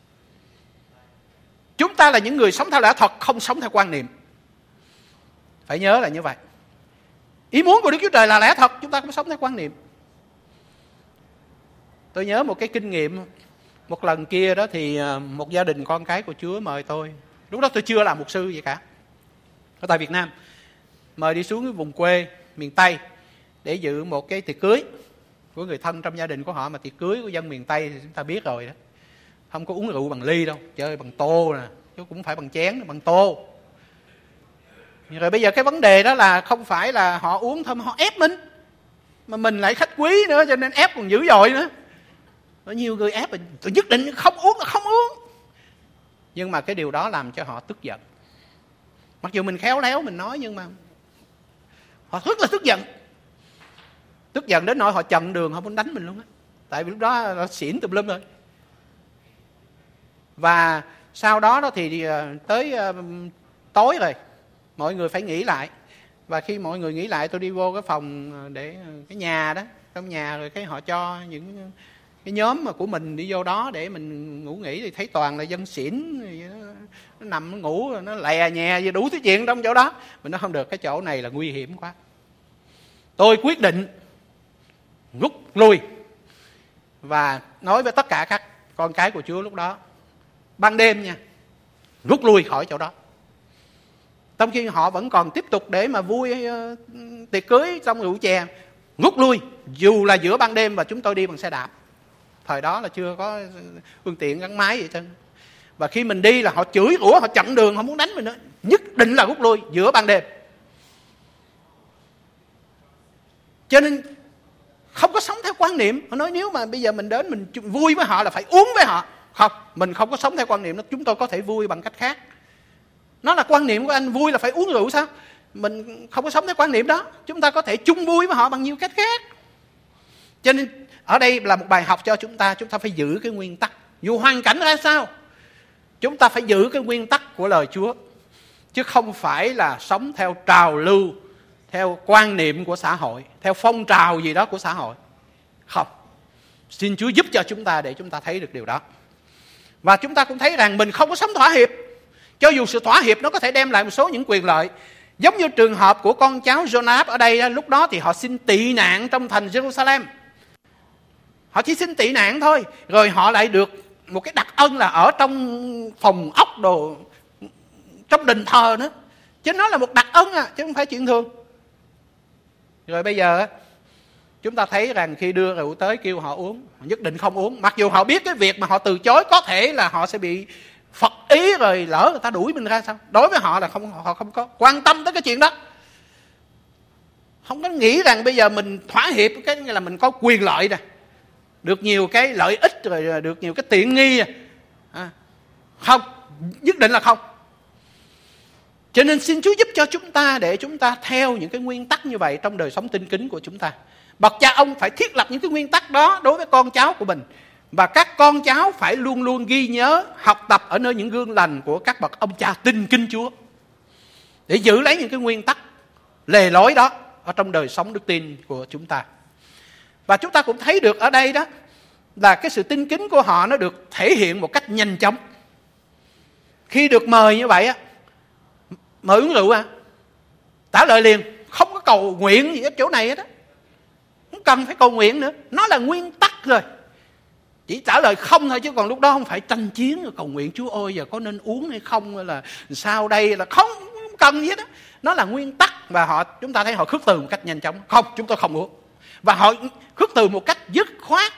Chúng ta là những người sống theo lẽ thật, không sống theo quan niệm. Phải nhớ là như vậy. Ý muốn của Đức Chúa Trời là lẽ thật, chúng ta không sống theo quan niệm. Tôi nhớ một cái kinh nghiệm. Một lần kia đó thì một gia đình con cái của Chúa mời tôi. Lúc đó tôi chưa làm mục sư gì cả, ở tại Việt Nam. Mời đi xuống cái vùng quê miền Tây để dự một cái tiệc cưới của người thân trong gia đình của họ. Mà tiệc cưới của dân miền Tây thì chúng ta biết rồi đó, không có uống rượu bằng ly đâu, chơi bằng tô nè, chứ cũng phải bằng chén, bằng tô. Rồi bây giờ cái vấn đề đó là không phải là họ uống thôi, mà họ ép mình. Mà mình lại khách quý nữa, cho nên ép còn dữ dội nữa. Có nhiều người ép mình, tôi nhất định không uống là không uống. Nhưng mà cái điều đó làm cho họ tức giận. Mặc dù mình khéo léo mình nói, nhưng mà họ rất là tức giận. Tức giận đến nỗi họ chặn đường, họ muốn đánh mình luôn á. Tại vì lúc đó nó xỉn tùm lum rồi. Và sau đó, đó thì tới tối rồi, mọi người phải nghỉ lại. Và khi mọi người nghỉ lại, tôi đi vô cái phòng để cái nhà đó, trong nhà, rồi cái họ cho những cái nhóm mà của mình đi vô đó để mình ngủ nghỉ, thì thấy toàn là dân xỉn, nó nằm nó ngủ, nó lè nhè đủ thứ chuyện trong chỗ đó. Mình nói không được, cái chỗ này là nguy hiểm quá. Tôi quyết định rút lui và nói với tất cả các con cái của Chúa lúc đó, ban đêm nha, rút lui khỏi chỗ đó. Trong khi họ vẫn còn tiếp tục để mà vui uh, tiệc cưới trong rượu chè, rút lui dù là giữa ban đêm, và chúng tôi đi bằng xe đạp. Thời đó là chưa có phương tiện gắn máy vậy trơn. Và khi mình đi là họ chửi rủa, họ chặn đường, họ muốn đánh mình nữa. Nhất định là rút lui giữa ban đêm. Cho nên không có sống theo quan niệm. Họ nói nếu mà bây giờ mình đến mình vui với họ là phải uống với họ. Không, mình không có sống theo quan niệm đó. Chúng tôi có thể vui bằng cách khác. Nó là quan niệm của anh, vui là phải uống rượu sao? Mình không có sống theo quan niệm đó. Chúng ta có thể chung vui với họ bằng nhiều cách khác. Cho nên ở đây là một bài học cho chúng ta. Chúng ta phải giữ cái nguyên tắc, dù hoàn cảnh ra sao, chúng ta phải giữ cái nguyên tắc của lời Chúa, chứ không phải là sống theo trào lưu, theo quan niệm của xã hội, theo phong trào gì đó của xã hội. Không. Xin Chúa giúp cho chúng ta để chúng ta thấy được điều đó. Và chúng ta cũng thấy rằng mình không có sống thỏa hiệp. Cho dù sự thỏa hiệp nó có thể đem lại một số những quyền lợi. Giống như trường hợp của con cháu Jonadab ở đây, lúc đó thì họ xin tị nạn trong thành Jerusalem. Họ chỉ xin tị nạn thôi. Rồi họ lại được một cái đặc ân là ở trong phòng ốc đồ, trong đền thờ nữa. Chứ nó là một đặc ân à, chứ không phải chuyện thường. Rồi bây giờ Chúng ta thấy rằng khi đưa rượu tới kêu họ uống, nhất định không uống. Mặc dù họ biết cái việc mà họ từ chối có thể là họ sẽ bị phật ý, rồi lỡ người ta đuổi mình ra sao. Đối với họ là không, họ không có quan tâm tới cái chuyện đó. Không có nghĩ rằng bây giờ mình thỏa hiệp cái là mình có quyền lợi nè, được nhiều cái lợi ích, rồi được nhiều cái tiện nghi. À, không, nhất định là không. Cho nên xin Chúa giúp cho chúng ta để chúng ta theo những cái nguyên tắc như vậy trong đời sống tinh kính của chúng ta. Bậc cha ông phải thiết lập những cái nguyên tắc đó đối với con cháu của mình. Và các con cháu phải luôn luôn ghi nhớ, học tập ở nơi những gương lành của các bậc ông cha tinh kính Chúa, để giữ lấy những cái nguyên tắc lề lối đó ở trong đời sống đức tin của chúng ta. Và chúng ta cũng thấy được ở đây đó là cái sự tinh kính của họ nó được thể hiện một cách nhanh chóng. Khi được mời như vậy á, mời uống rượu à, trả lời liền, không có cầu nguyện gì ở chỗ này hết á, không cần phải cầu nguyện nữa, nó là nguyên tắc rồi. Chỉ trả lời không thôi, chứ còn lúc đó không phải tranh chiến rồi cầu nguyện Chúa ơi giờ có nên uống hay không, hay là sao đây, là không, không cần gì hết á. Nó là nguyên tắc. Và họ, chúng ta thấy họ khước từ một cách nhanh chóng, không, chúng tôi không uống. Và họ khước từ một cách dứt khoát,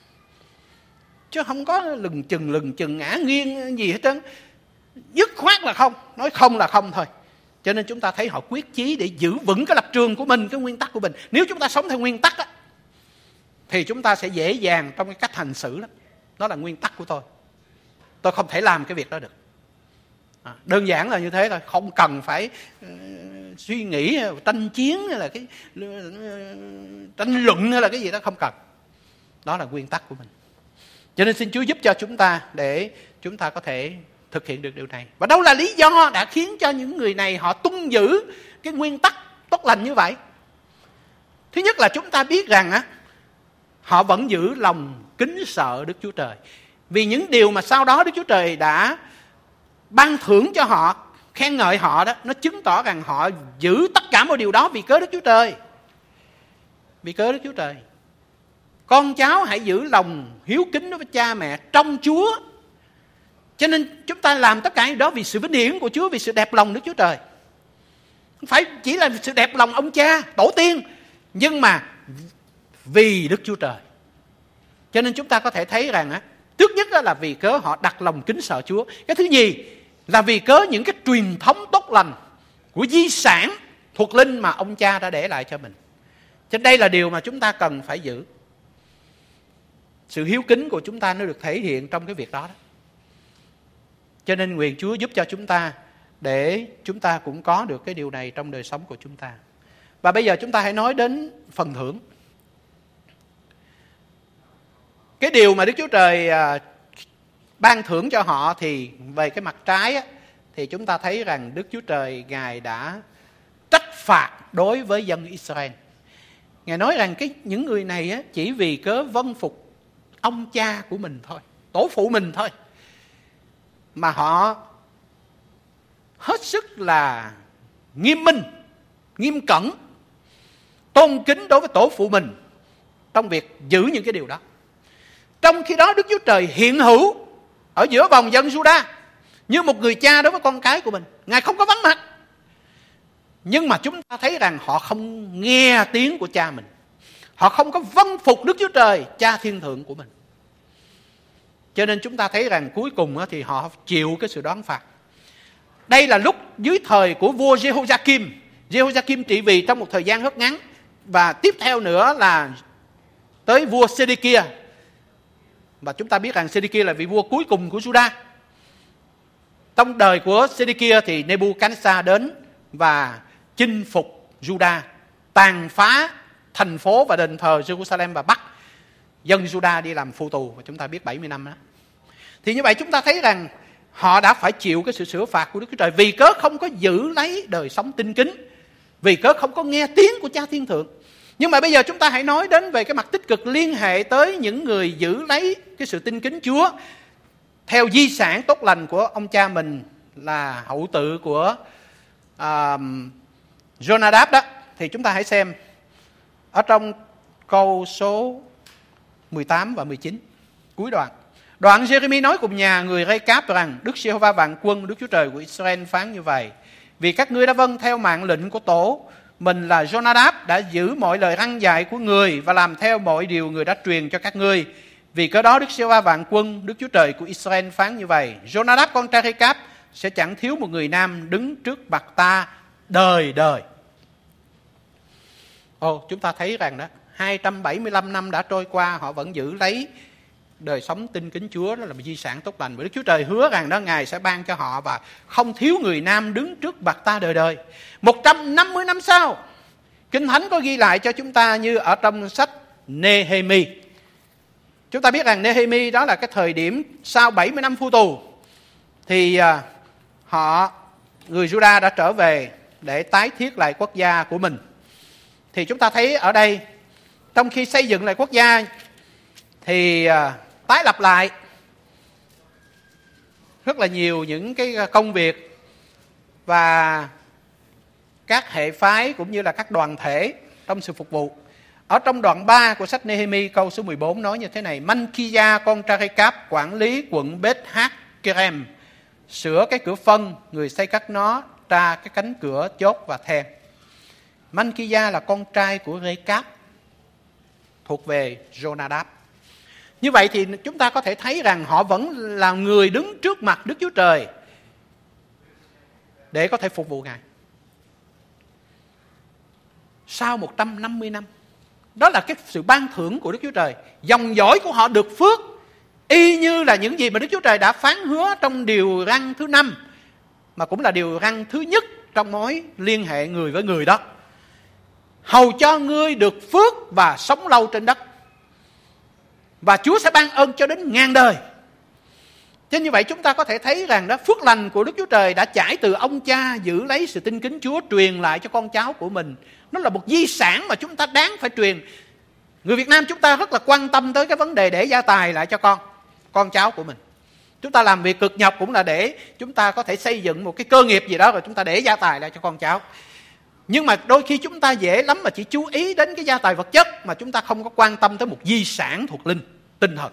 chứ không có lừng chừng lừng chừng ngã nghiêng gì hết trơn. Dứt khoát là không, nói không là không thôi. Cho nên chúng ta thấy họ quyết chí để giữ vững cái lập trường của mình, cái nguyên tắc của mình. Nếu chúng ta sống theo nguyên tắc á, thì chúng ta sẽ dễ dàng trong cái cách hành xử lắm. Đó là nguyên tắc của tôi, tôi không thể làm cái việc đó được. À, đơn giản là như thế thôi, không cần phải uh, suy nghĩ tranh chiến hay là cái uh, tranh luận hay là cái gì đó, không cần. Đó là nguyên tắc của mình. Cho nên xin Chúa giúp cho chúng ta để chúng ta có thể thực hiện được điều này. Và đâu là lý do đã khiến cho những người này họ tuân giữ cái nguyên tắc tốt lành như vậy? Thứ nhất là chúng ta biết rằng á, họ vẫn giữ lòng kính sợ Đức Chúa Trời. Vì những điều mà sau đó Đức Chúa Trời đã ban thưởng cho họ, khen ngợi họ đó, nó chứng tỏ rằng họ giữ tất cả mọi điều đó vì cớ Đức Chúa Trời. Vì cớ Đức Chúa Trời. Con cháu hãy giữ lòng hiếu kính đối với cha mẹ trong Chúa. Cho nên chúng ta làm tất cả điều đó vì sự vinh hiển của Chúa, vì sự đẹp lòng Đức Chúa Trời. Không phải chỉ là sự đẹp lòng ông cha, tổ tiên, nhưng mà vì Đức Chúa Trời. Cho nên chúng ta có thể thấy rằng á, trước nhất là vì cớ họ đặt lòng kính sợ Chúa. Cái thứ nhì là vì cớ những cái truyền thống tốt lành của di sản thuộc linh mà ông cha đã để lại cho mình. Cho nên đây là điều mà chúng ta cần phải giữ. Sự hiếu kính của chúng ta nó được thể hiện trong cái việc đó, đó. Cho nên nguyện Chúa giúp cho chúng ta để chúng ta cũng có được cái điều này trong đời sống của chúng ta. Và bây giờ chúng ta hãy nói đến phần thưởng. Cái điều mà Đức Chúa Trời à, ban thưởng cho họ thì về cái mặt trái á, thì chúng ta thấy rằng Đức Chúa Trời Ngài đã trách phạt đối với dân Israel. Ngài nói rằng cái những người này á, chỉ vì cớ vâng phục ông cha của mình thôi, tổ phụ mình thôi, mà họ hết sức là nghiêm minh, nghiêm cẩn, tôn kính đối với tổ phụ mình trong việc giữ những cái điều đó. Trong khi đó Đức Chúa Trời hiện hữu ở giữa vòng dân Juda như một người cha đối với con cái của mình. Ngài không có vắng mặt. Nhưng mà chúng ta thấy rằng họ không nghe tiếng của cha mình. Họ không có vâng phục Đức Chúa Trời, cha thiên thượng của mình. Cho nên chúng ta thấy rằng cuối cùng thì họ chịu cái sự đoán phạt. Đây là lúc dưới thời của vua Jehoiakim. Jehoiakim trị vì trong một thời gian rất ngắn. Và tiếp theo nữa là tới vua Sê-đê-kia. Và chúng ta biết rằng Sê-đê-kia là vị vua cuối cùng của Juda. Trong đời của Sê-đê-kia thì Nebuchadnezzar đến và chinh phục Juda, tàn phá thành phố và đền thờ Jerusalem và bắt dân Juda đi làm phu tù. Và chúng ta biết bảy mươi năm đó. Thì như vậy chúng ta thấy rằng họ đã phải chịu cái sự sửa phạt của Đức Chúa Trời vì cớ không có giữ lấy đời sống tinh kính, vì cớ không có nghe tiếng của cha thiên thượng. Nhưng mà bây giờ chúng ta hãy nói đến về cái mặt tích cực liên hệ tới những người giữ lấy cái sự tinh kính Chúa theo di sản tốt lành của ông cha mình là hậu tự của uh, Jonadab đó. Thì chúng ta hãy xem ở trong câu số mười tám và mười chín, cuối đoạn. Đoạn Giê-rê-mi nói cùng nhà người Rê-cáp rằng: Đức Giê-hô-va vạn quân, Đức Chúa Trời của Israel phán như vậy: vì các ngươi đã vâng theo mạng lệnh của tổ mình là Jonadab đã giữ mọi lời răn dạy của người và làm theo mọi điều người đã truyền cho các ngươi. Vì cớ đó Đức Giê-hô-va vạn quân, Đức Chúa Trời của Israel phán như vậy: Jonadab con trai Rê-cáp sẽ chẳng thiếu một người nam đứng trước mặt ta đời đời. Ồ, chúng ta thấy rằng đó, hai trăm bảy mươi lăm năm đã trôi qua, họ vẫn giữ lấy đời sống tin kính Chúa, đó là một di sản tốt lành. Bởi Đức Chúa Trời hứa rằng đó, Ngài sẽ ban cho họ và không thiếu người nam đứng trước mặt ta đời đời. một trăm năm mươi năm sau, Kinh Thánh có ghi lại cho chúng ta như ở trong sách Nê-hê-mi. Chúng ta biết rằng Nê-hê-mi đó là cái thời điểm sau bảy mươi năm phu tù, thì họ, người Juda đã trở về để tái thiết lại quốc gia của mình. Thì chúng ta thấy ở đây, trong khi xây dựng lại quốc gia thì tái lập lại rất là nhiều những cái công việc, và các hệ phái cũng như là các đoàn thể trong sự phục vụ. Ở trong đoạn ba của sách Nê-hê-mi câu số mười bốn nói như thế này: Măn-ki-da con trai Rê-cáp quản lý quận Bết-hát-kê-rem, sửa cái cửa phân, người xây cắt nó, tra cái cánh cửa chốt và then. Măn-ki-da là con trai của Rê-cáp, thuộc về Jonadab. Như vậy thì chúng ta có thể thấy rằng họ vẫn là người đứng trước mặt Đức Chúa Trời để có thể phục vụ Ngài. Sau một trăm năm mươi năm, đó là cái sự ban thưởng của Đức Chúa Trời. Dòng dõi của họ được phước y như là những gì mà Đức Chúa Trời đã phán hứa trong điều răn thứ năm, mà cũng là điều răn thứ nhất trong mối liên hệ người với người đó: hầu cho ngươi được phước và sống lâu trên đất, và Chúa sẽ ban ơn cho đến ngàn đời. Cho như vậy chúng ta có thể thấy rằng đó, phước lành của Đức Chúa Trời đã trải từ ông cha giữ lấy sự tin kính Chúa, truyền lại cho con cháu của mình. Nó là một di sản mà chúng ta đáng phải truyền. Người Việt Nam chúng ta rất là quan tâm tới cái vấn đề để gia tài lại cho con con cháu của mình. Chúng ta làm việc cực nhọc cũng là để chúng ta có thể xây dựng một cái cơ nghiệp gì đó, rồi chúng ta để gia tài lại cho con cháu. Nhưng mà đôi khi chúng ta dễ lắm mà chỉ chú ý đến cái gia tài vật chất, mà chúng ta không có quan tâm tới một di sản thuộc linh, tinh thần.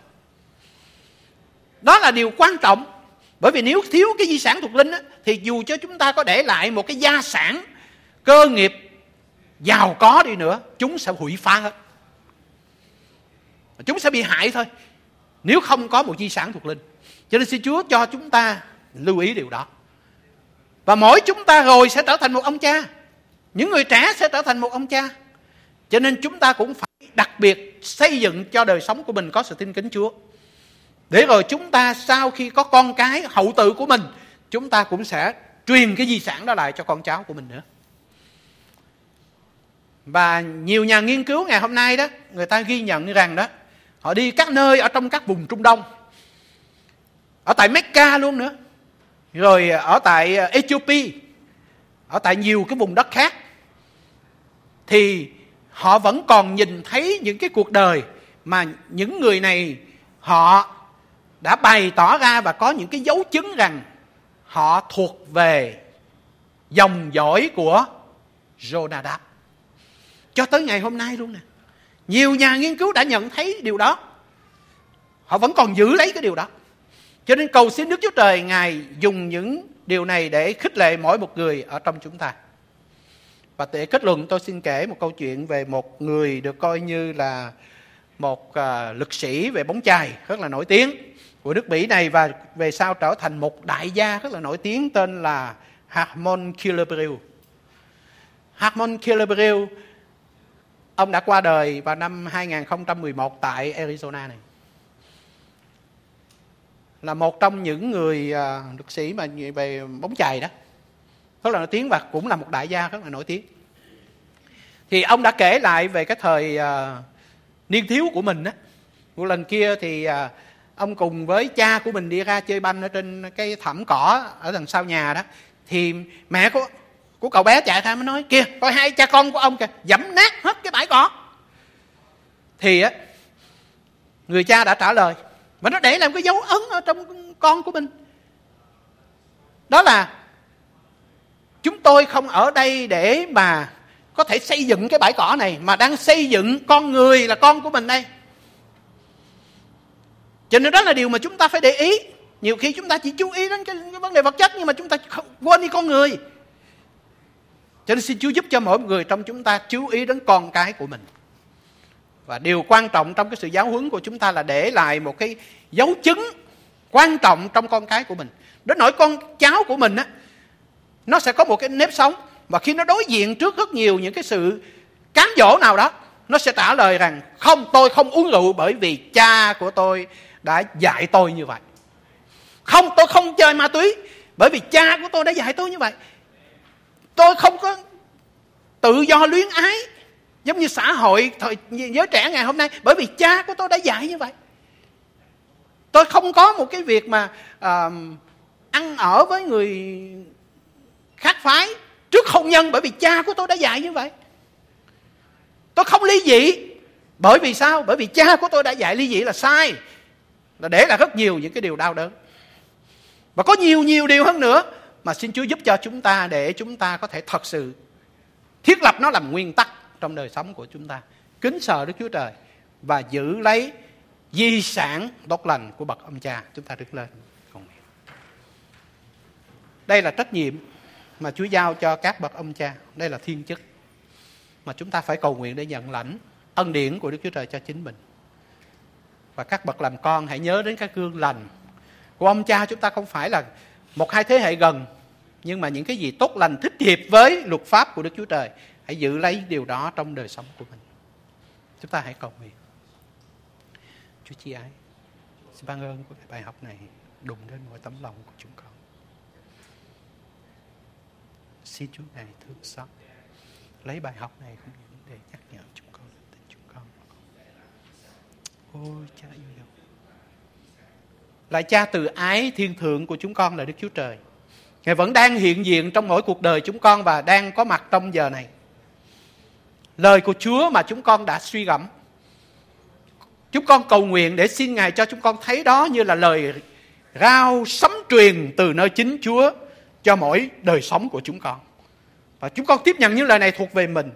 Đó là điều quan trọng. Bởi vì nếu thiếu cái di sản thuộc linh á, thì dù cho chúng ta có để lại một cái gia sản cơ nghiệp giàu có đi nữa, chúng sẽ hủy phá hết. Chúng sẽ bị hại thôi, nếu không có một di sản thuộc linh. Cho nên xin Chúa cho chúng ta lưu ý điều đó. Và mỗi chúng ta rồi sẽ trở thành một ông cha. Những người trẻ sẽ trở thành một ông cha. Cho nên chúng ta cũng phải đặc biệt xây dựng cho đời sống của mình có sự tin kính Chúa, để rồi chúng ta sau khi có con cái hậu tự của mình, chúng ta cũng sẽ truyền cái di sản đó lại cho con cháu của mình nữa. Và nhiều nhà nghiên cứu ngày hôm nay đó, người ta ghi nhận rằng đó, họ đi các nơi ở trong các vùng Trung Đông, ở tại Mecca luôn nữa, rồi ở tại Ethiopia, ở tại nhiều cái vùng đất khác, thì họ vẫn còn nhìn thấy những cái cuộc đời mà những người này họ đã bày tỏ ra và có những cái dấu chứng rằng họ thuộc về dòng dõi của Jonadab. Cho tới ngày hôm nay luôn nè, nhiều nhà nghiên cứu đã nhận thấy điều đó. Họ vẫn còn giữ lấy cái điều đó. Cho nên cầu xin Đức Chúa Trời Ngài dùng những điều này để khích lệ mỗi một người ở trong chúng ta. Và để kết luận, tôi xin kể một câu chuyện về một người được coi như là một uh, lực sĩ về bóng chày rất là nổi tiếng của nước Mỹ này, và về sau trở thành một đại gia rất là nổi tiếng, tên là Harmon Killebrew. Harmon Killebrew, ông đã qua đời vào năm hai không một một tại Arizona này. Là một trong những người uh, lực sĩ mà về bóng chày đó, rất là nổi tiếng, và cũng là một đại gia rất là nổi tiếng. Thì ông đã kể lại về cái thời uh, niên thiếu của mình á. Một lần kia thì uh, ông cùng với cha của mình đi ra chơi banh ở trên cái thảm cỏ ở đằng sau nhà đó. Thì mẹ của, của cậu bé chạy ra mới nói: kìa, coi hai cha con của ông kìa, dẫm nát hết cái bãi cỏ. Thì á, người cha đã trả lời, và nó để làm cái dấu ấn ở trong con của mình. Đó là chúng tôi không ở đây để mà có thể xây dựng cái bãi cỏ này, mà đang xây dựng con người là con của mình đây. Cho nên đó là điều mà chúng ta phải để ý. Nhiều khi chúng ta chỉ chú ý đến cái, cái vấn đề vật chất, nhưng mà chúng ta không, quên đi con người. Cho nên xin Chúa giúp cho mỗi người trong chúng ta chú ý đến con cái của mình. Và điều quan trọng trong cái sự giáo huấn của chúng ta là để lại một cái dấu chứng quan trọng trong con cái của mình. Đến nỗi con cháu của mình á, nó sẽ có một cái nếp sống, và khi nó đối diện trước rất nhiều những cái sự cám dỗ nào đó, nó sẽ trả lời rằng không, tôi không uống rượu bởi vì cha của tôi đã dạy tôi như vậy. Không, tôi không chơi ma túy bởi vì cha của tôi đã dạy tôi như vậy. Tôi không có tự do luyến ái giống như xã hội thời giới trẻ ngày hôm nay bởi vì cha của tôi đã dạy như vậy. Tôi không có một cái việc mà uh, ăn ở với người khác phái trước hôn nhân bởi vì cha của tôi đã dạy như vậy. Tôi không ly dị bởi vì sao? Bởi vì cha của tôi đã dạy ly dị là sai, là để lại rất nhiều những cái điều đau đớn. Và có nhiều nhiều điều hơn nữa mà xin Chúa giúp cho chúng ta để chúng ta có thể thật sự thiết lập nó làm nguyên tắc trong đời sống của chúng ta. Kính sợ Đức Chúa Trời và giữ lấy di sản tốt lành của bậc ông cha. Chúng ta đứng lên cầu nguyện. Đây là trách nhiệm mà Chúa giao cho các bậc ông cha. Đây là thiên chức mà chúng ta phải cầu nguyện để nhận lãnh ân điển của Đức Chúa Trời cho chính mình. Và các bậc làm con hãy nhớ đến các gương lành của ông cha chúng ta, không phải là một hai thế hệ gần, nhưng mà những cái gì tốt lành thích hợp với luật pháp của Đức Chúa Trời. Hãy giữ lấy điều đó trong đời sống của mình. Chúng ta hãy cầu nguyện. Chúa Chi ái, xin ban ơn của bài học này đụng đến mỗi tấm lòng của chúng con. Xin Chúa Ngài thương xót, lấy bài học này cũng để nhắc nhở chúng con, tình chúng con. Ôi Cha yêu dấu, lại Cha từ ái thiên thượng của chúng con là Đức Chúa Trời. Ngài vẫn đang hiện diện trong mỗi cuộc đời chúng con và đang có mặt trong giờ này. Lời của Chúa mà chúng con đã suy gẫm, chúng con cầu nguyện để xin Ngài cho chúng con thấy đó như là lời rao sấm truyền từ nơi chính Chúa cho mỗi đời sống của chúng con. Và chúng con tiếp nhận những lời này thuộc về mình.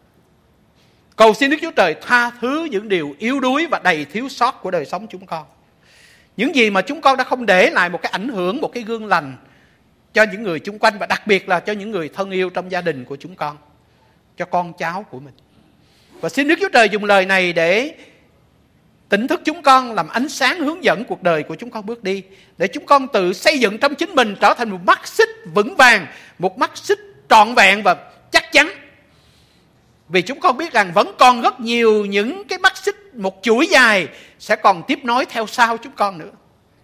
Cầu xin Đức Chúa Trời tha thứ những điều yếu đuối và đầy thiếu sót của đời sống chúng con. Những gì mà chúng con đã không để lại một cái ảnh hưởng, một cái gương lành cho những người chung quanh, và đặc biệt là cho những người thân yêu trong gia đình của chúng con, cho con cháu của mình. Và xin Đức Chúa Trời dùng lời này để tỉnh thức chúng con, làm ánh sáng hướng dẫn cuộc đời của chúng con bước đi, để chúng con tự xây dựng trong chính mình trở thành một mắt xích vững vàng, một mắt xích trọn vẹn và chắc chắn. Vì chúng con biết rằng vẫn còn rất nhiều những cái mắt xích, một chuỗi dài sẽ còn tiếp nối theo sau chúng con nữa.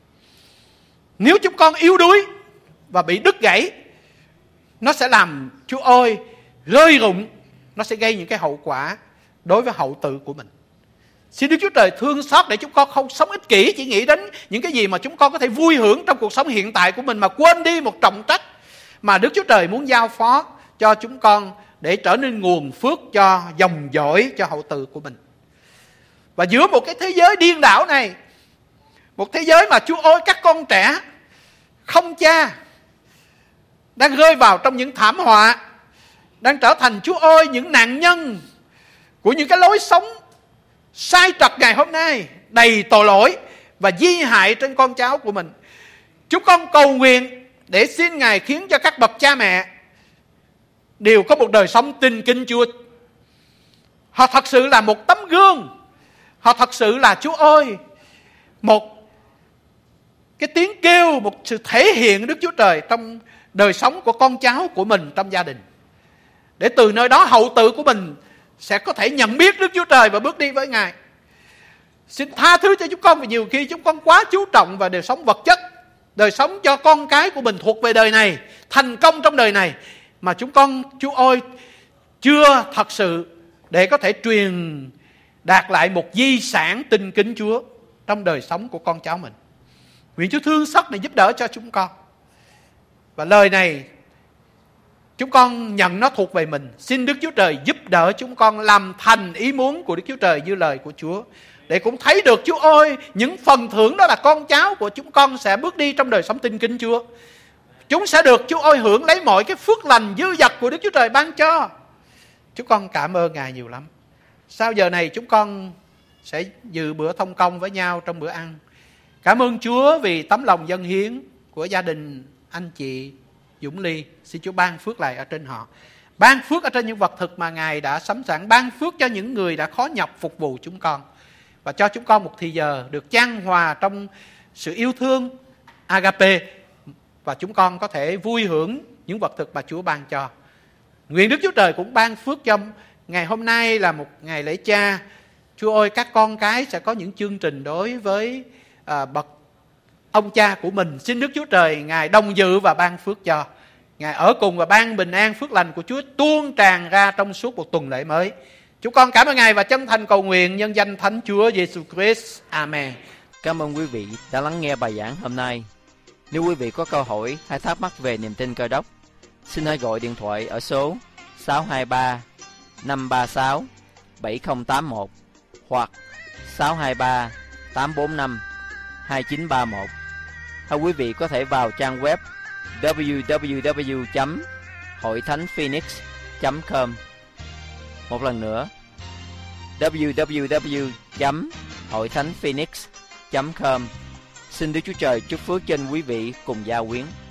Nếu chúng con yếu đuối và bị đứt gãy, nó sẽ làm Chúa ơi rơi rụng, nó sẽ gây những cái hậu quả đối với hậu tự của mình. Xin Đức Chúa Trời thương xót để chúng con không sống ích kỷ, chỉ nghĩ đến những cái gì mà chúng con có thể vui hưởng trong cuộc sống hiện tại của mình, mà quên đi một trọng trách mà Đức Chúa Trời muốn giao phó cho chúng con để trở nên nguồn phước cho dòng dõi, cho hậu tự của mình. Và giữa một cái thế giới điên đảo này, một thế giới mà Chúa ơi các con trẻ không cha đang rơi vào trong những thảm họa, đang trở thành Chúa ơi những nạn nhân của những cái lối sống sai trật ngày hôm nay, đầy tội lỗi và di hại trên con cháu của mình. Chúng con cầu nguyện để xin Ngài khiến cho các bậc cha mẹ đều có một đời sống tin kính Chúa. Họ thật sự là một tấm gương, họ thật sự là Chúa ơi một cái tiếng kêu, một sự thể hiện Đức Chúa Trời trong đời sống của con cháu của mình trong gia đình, để từ nơi đó hậu tự của mình sẽ có thể nhận biết Đức Chúa Trời và bước đi với Ngài. Xin tha thứ cho chúng con vì nhiều khi chúng con quá chú trọng vào đời sống vật chất, đời sống cho con cái của mình thuộc về đời này, thành công trong đời này, mà chúng con Chúa ơi chưa thật sự để có thể truyền đạt lại một di sản tin kính Chúa trong đời sống của con cháu mình. Nguyện Chúa thương xót để giúp đỡ cho chúng con. Và lời này chúng con nhận nó thuộc về mình. Xin Đức Chúa Trời giúp đỡ chúng con làm thành ý muốn của Đức Chúa Trời như lời của Chúa, để cũng thấy được Chúa ơi những phần thưởng đó là con cháu của chúng con sẽ bước đi trong đời sống tin kính Chúa. Chúng sẽ được Chúa ơi hưởng lấy mọi cái phước lành dư dật của Đức Chúa Trời ban cho. Chúng con cảm ơn Ngài nhiều lắm. Sau giờ này chúng con sẽ dự bữa thông công với nhau trong bữa ăn. Cảm ơn Chúa vì tấm lòng dâng hiến của gia đình anh chị Dũng Ly. Xin Chúa ban phước lại ở trên họ. ban phước ở trên những vật thực mà Ngài đã sắm sẵn, ban phước cho những người đã khó nhọc phục vụ chúng con, và cho chúng con một thì giờ được chan hòa trong sự yêu thương agape, và chúng con có thể vui hưởng những vật thực mà Chúa ban cho. Nguyện Đức Chúa Trời cũng ban phước cho ngày hôm nay là một ngày lễ Cha. Chúa ơi, các con cái sẽ có những chương trình đối với à, bậc ông cha của mình. Xin Đức Chúa Trời Ngài đồng dự và ban phước cho. Ngài ở cùng và ban bình an phước lành của Chúa tuôn tràn ra trong suốt một tuần lễ mới. Chúng con cảm ơn Ngài và chân thành cầu nguyện nhân danh Thánh Chúa Giêsu Christ. Amen. Cảm ơn quý vị đã lắng nghe bài giảng hôm nay. Nếu quý vị có câu hỏi hay thắc mắc về niềm tin Cơ Đốc, xin hãy gọi điện thoại ở số sáu hai ba năm ba sáu bảy không tám một hoặc sáu hai ba tám bốn năm hai chín ba một. Hay quý vị có thể vào trang web w w w chấm hội thánh phoenix chấm com. Một lần nữa, w w w chấm hội thánh phoenix chấm com. Xin Đức Chúa Trời chúc phước trên quý vị cùng gia quyến.